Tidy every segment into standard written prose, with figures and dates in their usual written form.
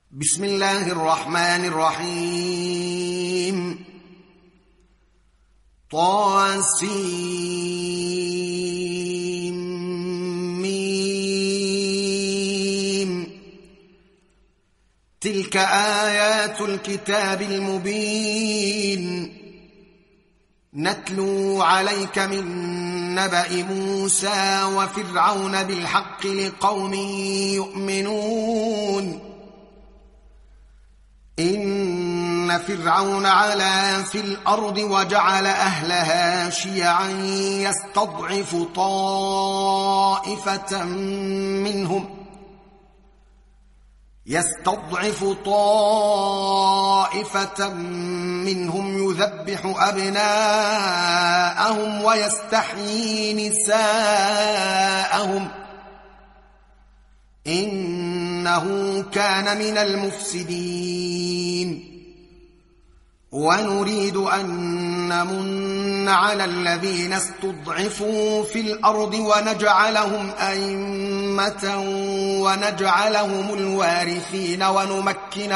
بسم الله الرحمن الرحيم. طاسيم. تلك آيات الكتاب المبين نتلو عليك من نبأ موسى وفرعون بالحق لقوم يؤمنون. إن فرعون علا في الأرض وجعل أهلها شيعا يستضعف طائفة منهم يذبح أبناءهم ويستحيي نساءهم إنه كان من المفسدين. ونريد أن نمن على الذين استضعفوا في الأرض ونجعلهم أئمة ونجعلهم الوارثين ونمكن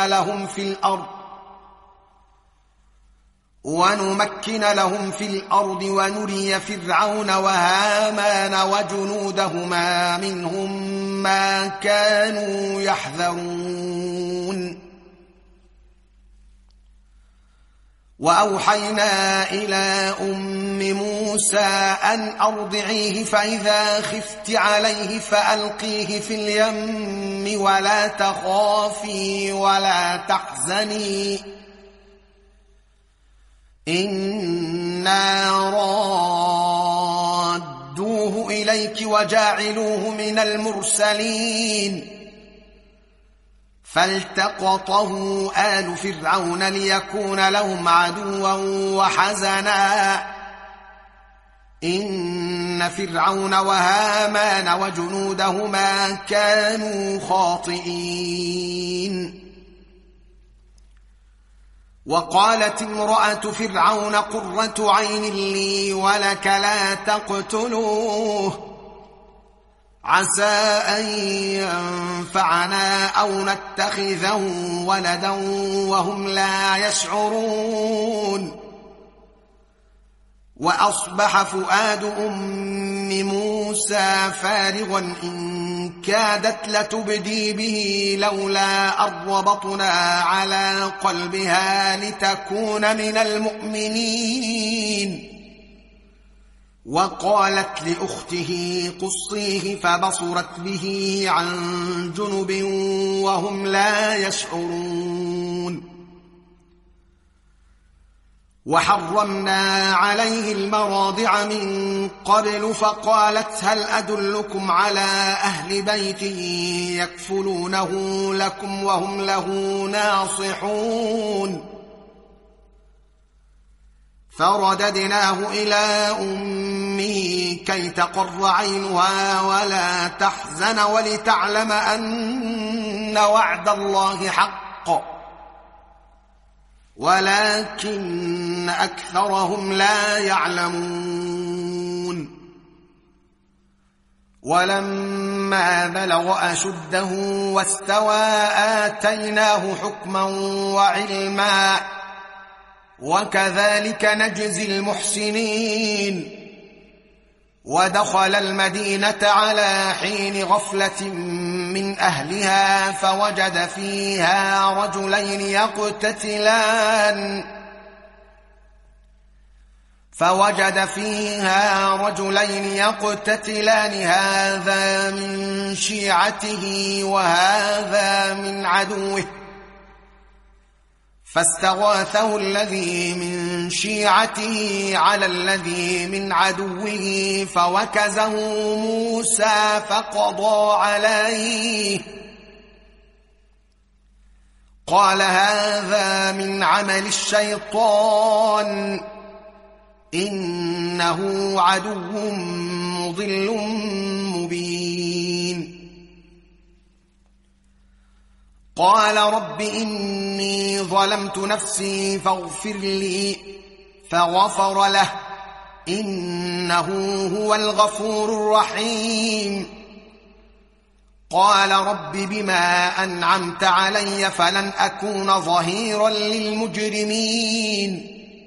لهم في الأرض ونري فرعون وهامان وجنودهما منهم ما كانوا يحذرون. وأوحينا إلى أم موسى أن أرضعيه فإذا خفت عليه فألقيه في اليم ولا تخافي ولا تحزني إنا رادوه إليك وجاعلوه من المرسلين. فالتقطه آل فرعون ليكون لهم عدوا وحزنا إن فرعون وهامان وجنودهما كانوا خاطئين. وقالت امرأة فرعون قرة عين لي ولك لا تقتلوه عسى أن ينفعنا أو نتخذه ولدا وهم لا يشعرون. وأصبح فؤاد أم موسى فارغا إن كادت لتبدي به لولا أن ربطنا على قلبها لتكون من المؤمنين. وقالت لأخته قصيه فبصرت به عن جنب وهم لا يشعرون. وحرمنا عليه المراضع من قبل فقالت هل أدلكم على أهل بيت يكفلونه لكم وهم له ناصحون. فرددناه إلى أمه كي تقر عينها ولا تحزن ولتعلم أن وعد الله حق ولكن أكثرهم لا يعلمون. ولما بلغ أشده واستوى آتيناه حكما وعلما وكذلك نجزي المحسنين. ودخل المدينة على حين غفلة من أهلها فوجد فيها رجلين يقتتلان هذا من شيعته وهذا من عدوه فاستغاثه الذي من شيعته على الذي من عدوه فوكزه موسى فقضى عليه قال هذا من عمل الشيطان إنه عدو مضل مبين. قال رب إني ظلمت نفسي فاغفر لي فغفر له إنه هو الغفور الرحيم. قال رب بما أنعمت علي فلن أكون ظهيرا للمجرمين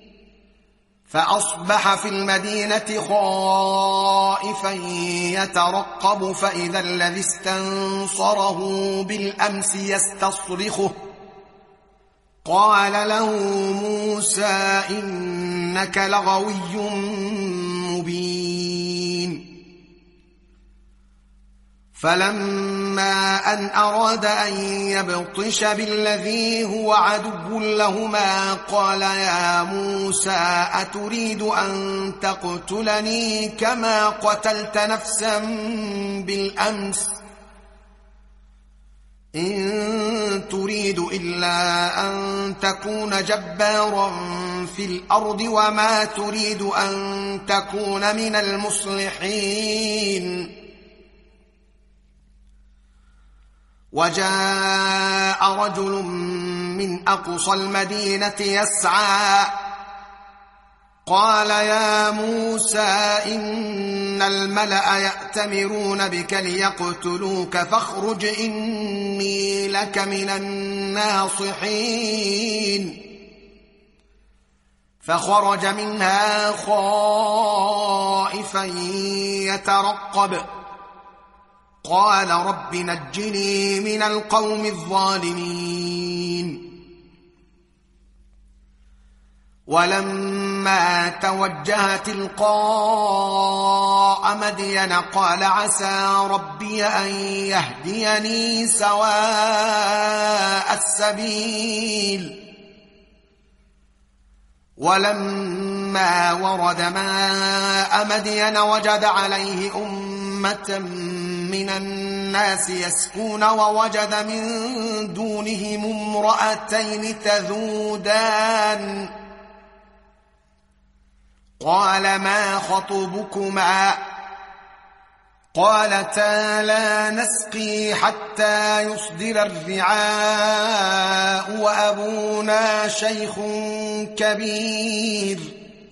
فأصبح في المدينة خائفا يترقب فإذا الذي استنصره بالأمس يستصرخه قال له موسى إنك لغوي مبين فلما أن أراد أن يبطش بالذي هو عدو لهما قال يا موسى أتريد أن تقتلني كما قتلت نفسا بالأمس إن تريد إلا أن تكون جبارا في الأرض وما تريد أن تكون من المصلحين وجاء رجل من أقصى المدينة يسعى قال يا موسى إن الملأ يأتمرون بك ليقتلوك فاخرج إني لك من الناصحين فخرج منها خائفا يترقب قال رب نجني من القوم الظالمين ولما توجه تلقاء مدين قال عسى ربي أن يهديني سواء السبيل ولما ورد ماء مدين وجد عليه أمة من الناس يسكون ووجد من دونهم امرأتين تذودان قال ما خطبكما قالتا لا نسقي حتى يصدر الرعاء وأبونا شيخ كبير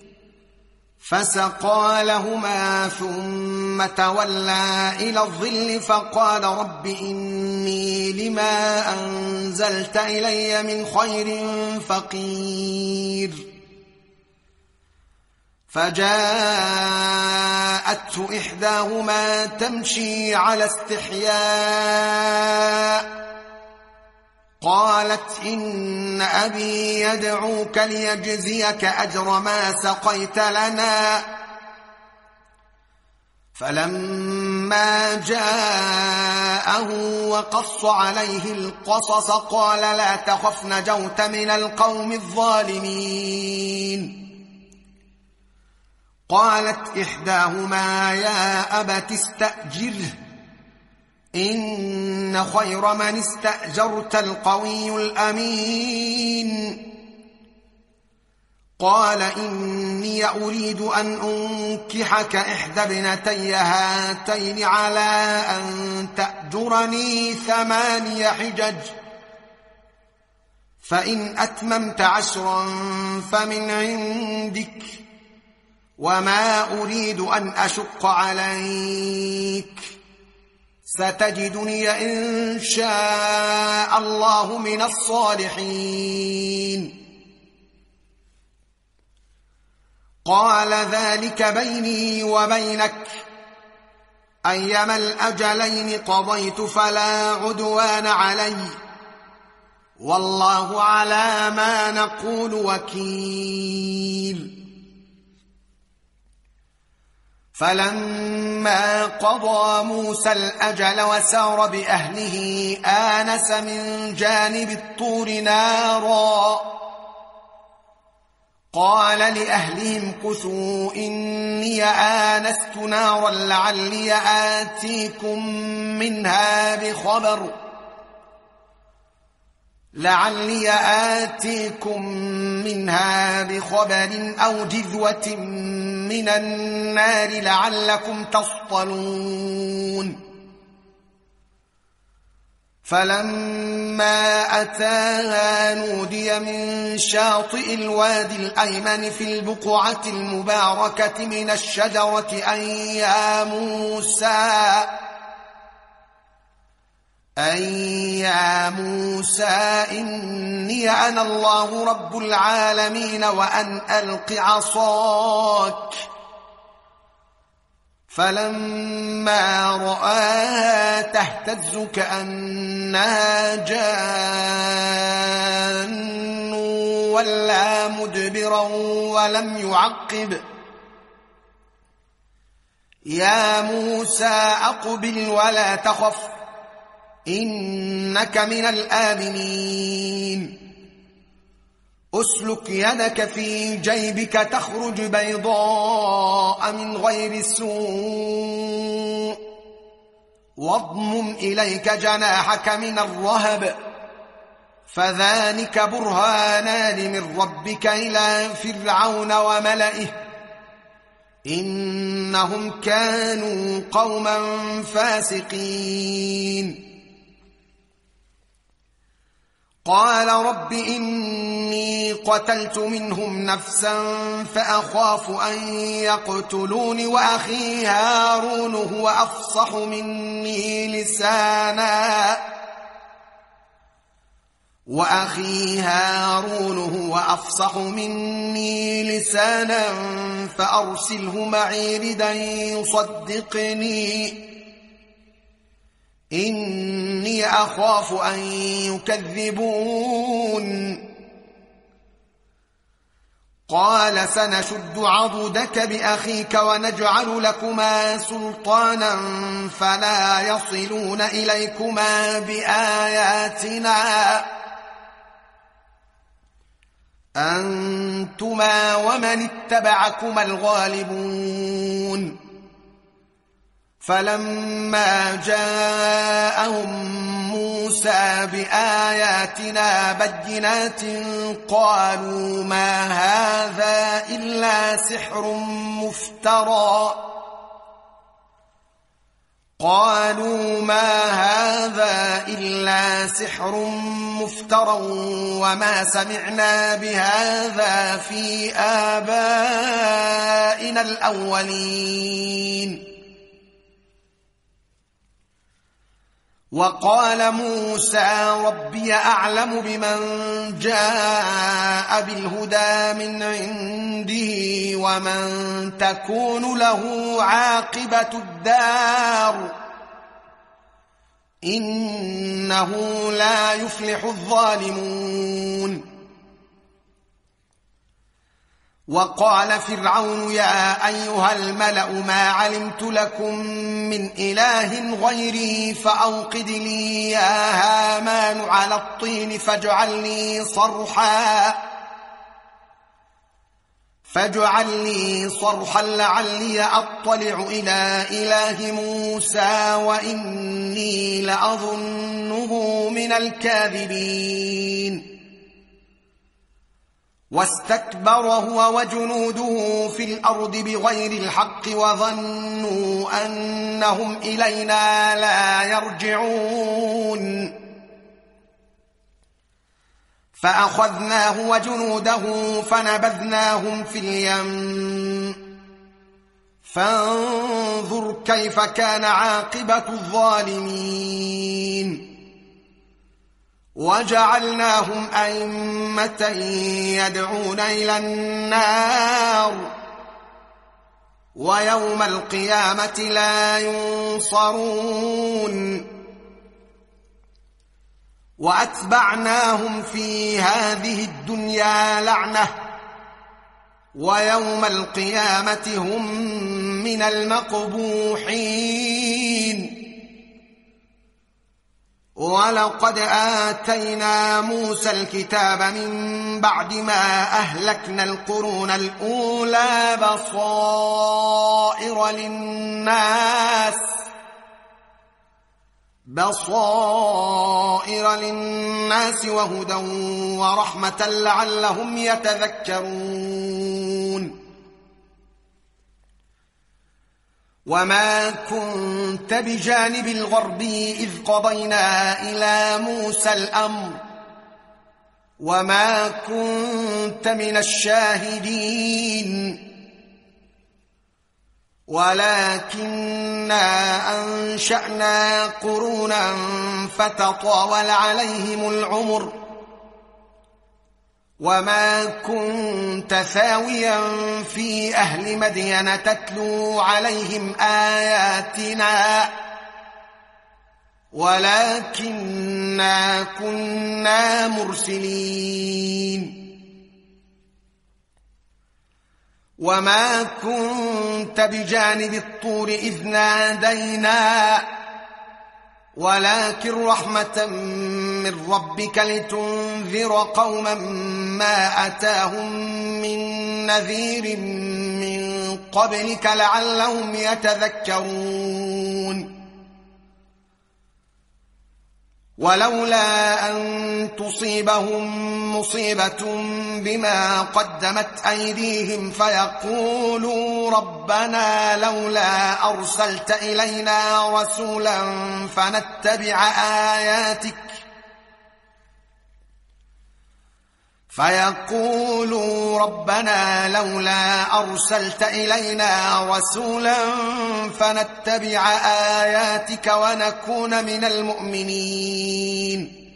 فسقى لهما ثم تولى إلى الظل فقال رب إني لما أنزلت إلي من خير فقير فجاءته إحداهما تمشي على استحياء قالت إن أبي يدعوك ليجزيك أجر ما سقيت لنا فلما جاءه وقص عليه القصص قال لا تخف نجوت من القوم الظالمين قالت إحداهما يا أبت استأجره إن خير من استأجرت القوي الأمين قال إني أريد أن أنكحك إحدى ابنتي هاتين على أن تأجرني 8 حجج فإن أتممت 10 فمن عندك وما أريد أن أشق عليك ستجدني إن شاء الله من الصالحين قال ذلك بيني وبينك أيما الأجلين قضيت فلا عدوان علي والله على ما نقول وكيل فلما قضى موسى الأجل وسار بأهله آنس من جانب الطور نارا قال لأهلهم كثوا إني آنست نارا لعلي آتيكم منها بخبر أو جذوة من النار لعلكم تصطلون فلما أتاها نودي من شاطئ الوادي الأيمن في البقعة المباركة من الشجرة أن يا موسى أن يا موسى إني أنا الله رب العالمين وأن ألق عصاك. فلما رآها تهتز كأنها جان ولا مدبرا ولم يعقب. يا موسى أقبل ولا تخف إنك من الآمنين. أسلك يدك في جيبك تخرج بيضاء من غير سوء واضمم إليك جناحك من الرهب فذلك برهانان من ربك إلى فرعون وملئه إنهم كانوا قوما فاسقين. قال رب إني قتلت منهم نفسا فأخاف أن يقتلون وأخي هارون هو أفصح مني لسانا فأرسله معي ردا يصدقني إني أخاف أن يكذبون. قال سنشد عضدك بأخيك ونجعل لكما سلطانا فلا يصلون إليكما بآياتنا أنتما ومن اتبعكما الغالبون. فلما جاءهم موسى بآياتنا بينات قالوا ما هذا إلا سحر مفترى وما سمعنا بهذا في آبائنا الأولين. وقال موسى ربي أعلم بمن جاء بالهدى من عنده ومن تكون له عاقبة الدار إنه لا يفلح الظالمون. وقال فرعون يا أيها الملأ ما علمت لكم من إله غيري فأوقد لي يا هامان على الطين فاجعل لي صرحا لعلي أطلع إلى إله موسى وإني لأظنه من الكاذبين. واستكبر هو وجنوده في الأرض بغير الحق وظنوا أنهم إلينا لا يرجعون. فأخذناه وجنوده فنبذناهم في اليم فانظر كيف كان عاقبة الظالمين. وجعلناهم أئمة يدعون إلى النار ويوم القيامة لا ينصرون. وأتبعناهم في هذه الدنيا لعنة ويوم القيامة هم من المقبوحين. ولقد آتينا موسى الكتاب من بعد ما أهلكنا القرون الأولى بصائر للناس وهدى ورحمة لعلهم يتذكرون. وما كنت بجانب الغربي إذ قضينا إلى موسى الأمر وما كنت من الشاهدين. ولكننا أنشأنا قرونا فتطاول عليهم العمر وما كنت ثاويا في أهل مدين تتلو عليهم آياتنا ولكننا كنا مرسلين وما كنت بجانب الطور إذ نادينا ولكن رحمة من ربك لتنذر قوما ما أتاهم من نذير من قبلك لعلهم يتذكرون ولولا أن تصيبهم مصيبة بما قدمت أيديهم فيقولوا ربنا لولا أرسلت إلينا رسولا فنتبع آياتك ونكون من المؤمنين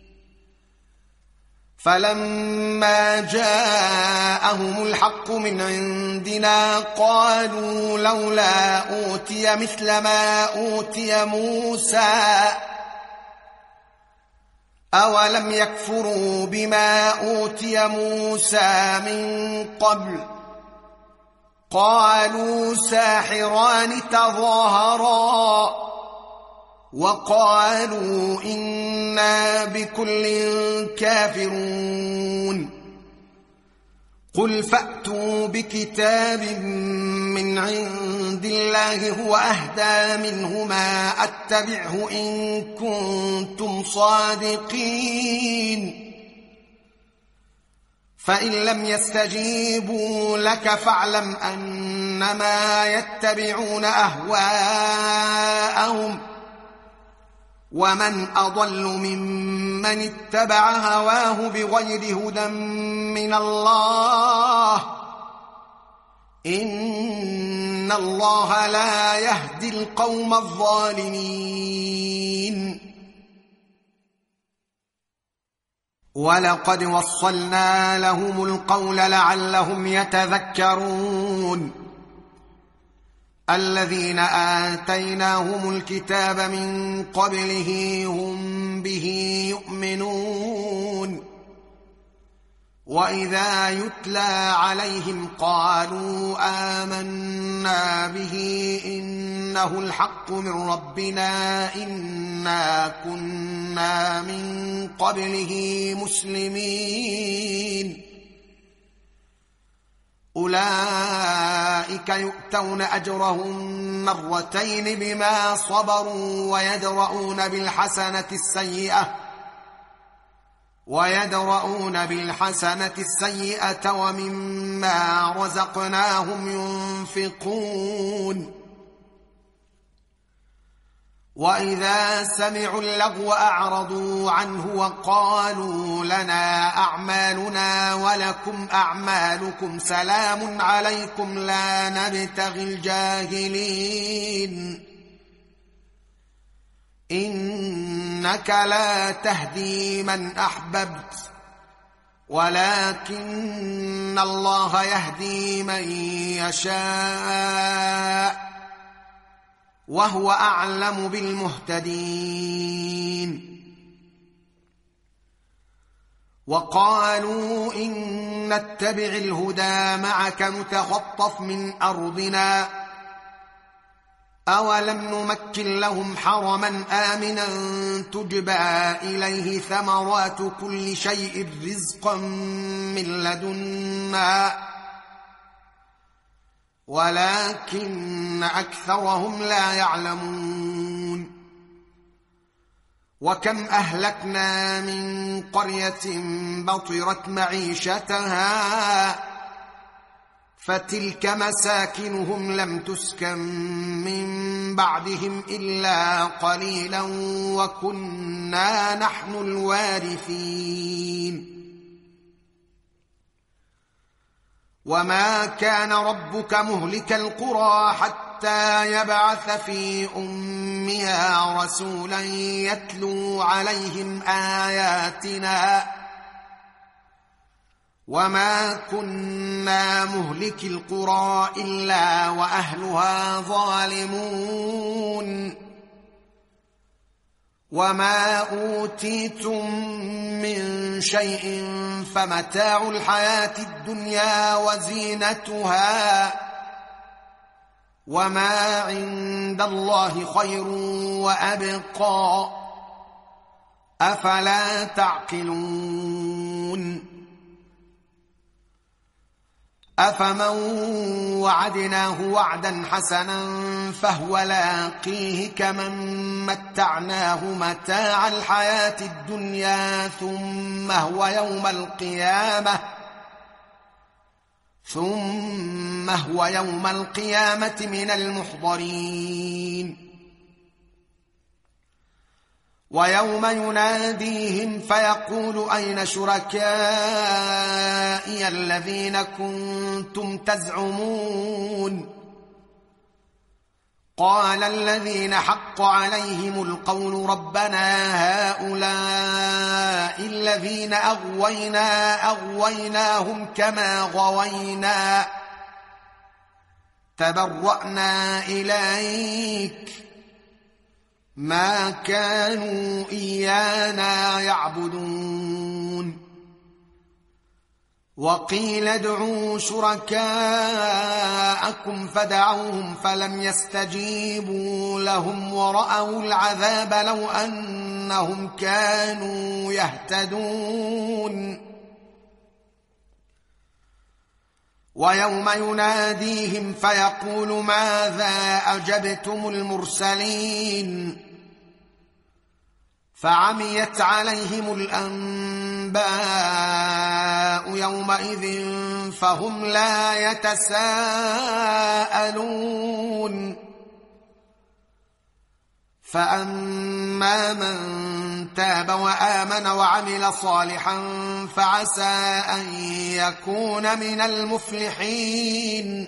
فلما جاءهم الحق من عندنا قالوا لولا أوتي مثل ما أوتي موسى أولم يكفروا بما أوتي موسى من قبل قالوا ساحران تظاهرا وقالوا إنا بكل كافرون قل فأتوا بكتاب من عند الله هو أهدى منهما أتبعه إن كنتم صادقين فإن لم يستجيبوا لك فاعلم أنما يتبعون أهواءهم ومن أضل ممن اتبع هواه بغير هدى من الله إن الله لا يهدي القوم الظالمين ولقد وصلنا لهم القول لعلهم يتذكرون الذين آتيناهم الكتاب من قبله هم به يؤمنون وإذا يتلى عليهم قالوا آمنا به إنه الحق من ربنا إنا كنا من قبله مسلمين أولئك يؤتون أجرهم مرتين بما صبروا ويدرؤون بالحسنة السيئة ومما رزقناهم ينفقون وإذا سمعوا اللغو أعرضوا عنه وقالوا لنا أعمالنا ولكم أعمالكم سلام عليكم لا نبتغي الجاهلين إنك لا تهدي من أحببت ولكن الله يهدي من يشاء وهو أعلم بالمهتدين وقالوا إن نتبع الهدى معك نتخطف من أرضنا أولم نمكن لهم حرما آمنا تجبى إليه ثمرات كل شيء رزقا من لدنا ولكن أكثرهم لا يعلمون وكم أهلكنا من قرية بطرت معيشتها فتلك مساكنهم لم تسكن من بعدهم إلا قليلا وكنا نحن الوارثين وما كان ربك مهلك القرى حتى حتى يبعث في أمها رسولا يتلو عليهم آياتنا وما كنا مهلك القرى إلا وأهلها ظالمون وما أوتيتم من شيء فمتاع الحياة الدنيا وزينتها وما عند الله خير وأبقى أفلا تعقلون أفمن وعدناه وعدا حسنا فهو لاقيه كمن متعناه متاع الحياة الدنيا ثم هو يوم القيامة من المحضرين ويوم يناديهم فيقول أين شركائي الذين كنتم تزعمون قال الذين حق عليهم القول ربنا هؤلاء الذين أغويناهم كما غوينا تبرأنا إليك ما كانوا إيانا يعبدون وقيل ادعوا شركاءكم فدعوهم فلم يستجيبوا لهم ورأوا العذاب لو أنهم كانوا يهتدون ويوم يناديهم فيقول ماذا أجبتم المرسلين فعميت عليهم الأنباء يومئذ فهم لا يتساءلون فأما من تاب وآمن وعمل صالحا فعسى أن يكون من المفلحين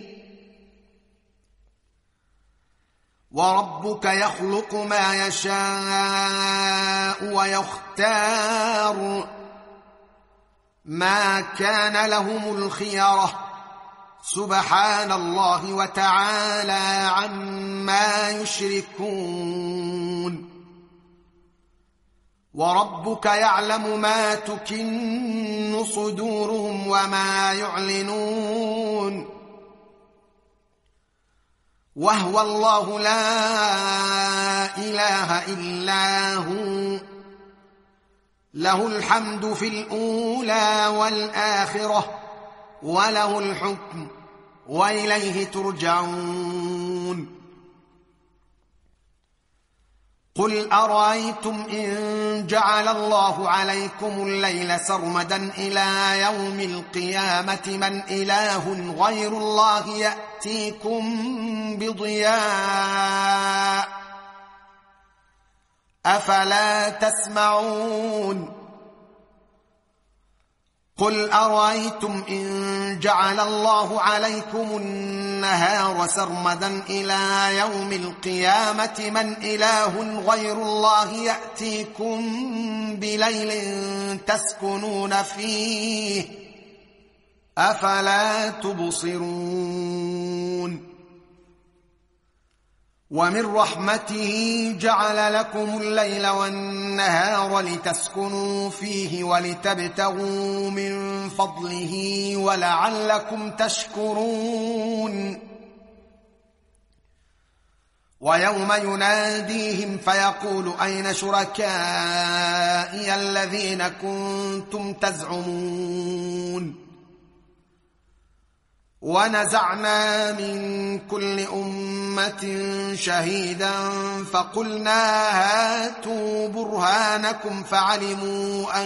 وربك يخلق ما يشاء ويختار ما كان لهم الخيرة سبحان الله وتعالى عما يشركون وربك يعلم ما تكن صدورهم وما يعلنون وهو الله لا إله إلا هو له الحمد في الأولى والآخرة وله الحكم وإليه ترجعون قل أرأيتم إن جعل الله عليكم الليل سرمدا إلى يوم القيامة من إله غير الله يأتيكم بضياء أفلا تسمعون قل أرأيتم إن جعل الله عليكم النهار سرمدا إلى يوم القيامة من إله غير الله يأتيكم بليل تسكنون فيه أفلا تبصرون ومن رحمته جعل لكم الليل والنهار لتسكنوا فيه ولتبتغوا من فضله ولعلكم تشكرون ويوم يناديهم فيقول أين شركائي الذين كنتم تزعمون ونزعنا من كل أمة شهيدا فقلنا هاتوا برهانكم فعلموا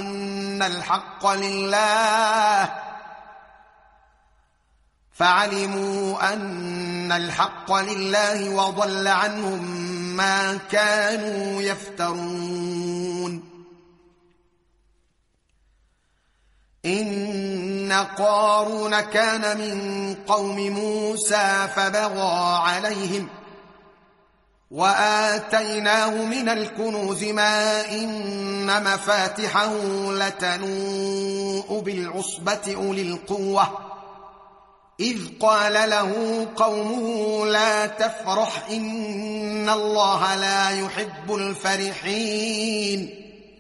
أن الحق لله وضل عنهم ما كانوا يفترون إن إن قارون كان من قوم موسى فبغى عليهم وآتيناه من الكنوز ما إن مفاتحه لتنوء بالعصبة أولي القوة إذ قال له قومه لا تفرح إن الله لا يحب الفرحين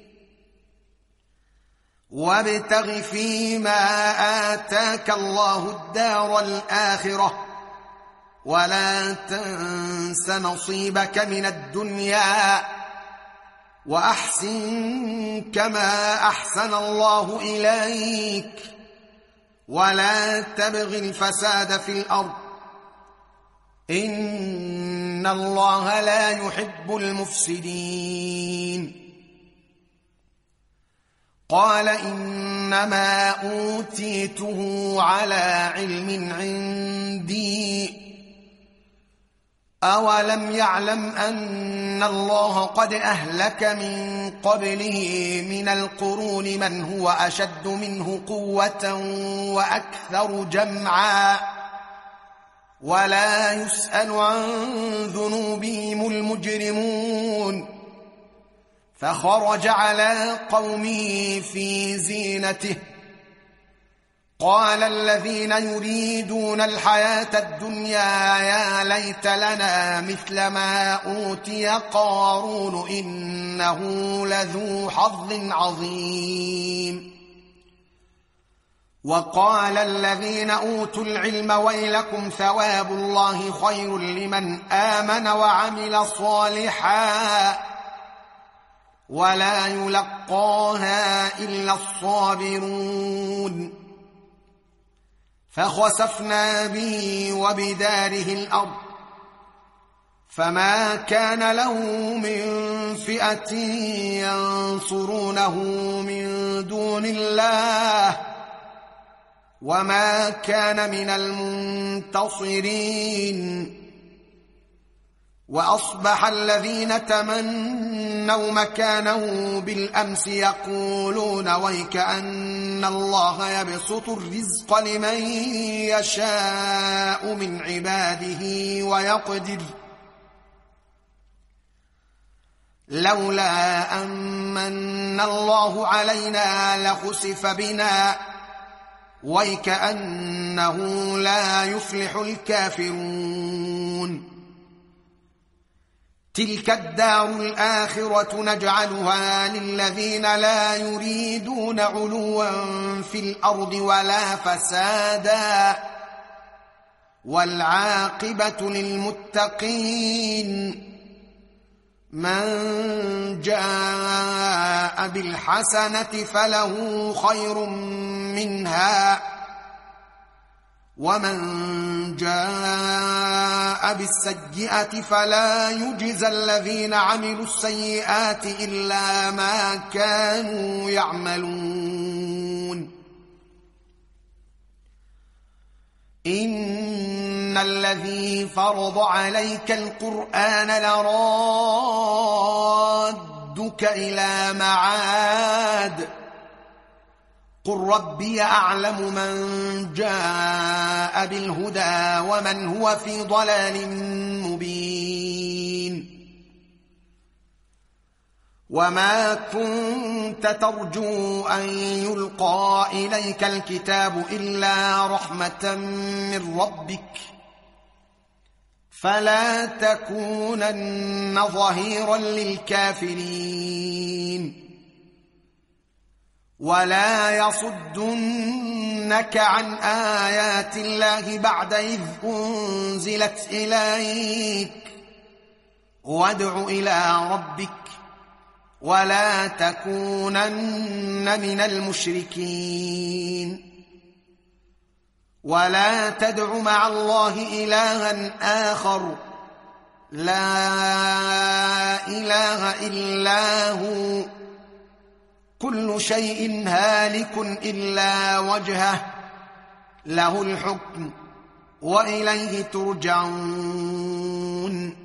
وابتغ فيما آتاك الله الدار الآخرة ولا تنس نصيبك من الدنيا وأحسن كما أحسن الله إليك ولا تبغ الفساد في الأرض إن الله لا يحب المفسدين قال إنما أوتيته على علم عندي أولم يعلم أن الله قد أهلك من قبله من القرون من هو أشد منه قوة وأكثر جمعا ولا يسأل عن ذنوبهم المجرمون فخرج على قومه في زينته قال الذين يريدون الحياة الدنيا يا ليت لنا مثل ما أوتي قارون إنه لذو حظ عظيم وقال الذين أوتوا العلم ويلكم ثواب الله خير لمن آمن وعمل صالحا ولا يلقاها إلا الصابرون فخسفنا به وبداره الأرض فما كان له من فئة ينصرونه من دون الله وما كان من المنتصرين وأصبح الذين تمنوا مكانه بالأمس يقولون ويكأن الله يبسط الرزق لمن يشاء من عباده ويقدر لولا أمن الله علينا لخسف بنا ويكأنه لا يفلح الكافرون تلك الدار الآخرة نجعلها للذين لا يريدون علوا في الأرض ولا فسادا والعاقبة للمتقين من جاء بالحسنة فله خير منها ومن جاء بالسيئة فلا يجزى الذين عملوا السيئات إلا ما كانوا يعملون إن الذي فرض عليك القرآن لرادك إلى معاد قل ربي أعلم من جاء بالهدى ومن هو في ضلال مبين وما كنت ترجو أن يلقى إليك الكتاب إلا رحمة من ربك فلا تكونن ظهيرا للكافرين ولا يصدنك عن آيات الله بعد إذ أنزلت إليك وادع إلى ربك ولا تكونن من المشركين ولا تدع مع الله إلها آخر لا إله إلا هو كل شيء هالك إلا وجهه له الحكم وإليه ترجعون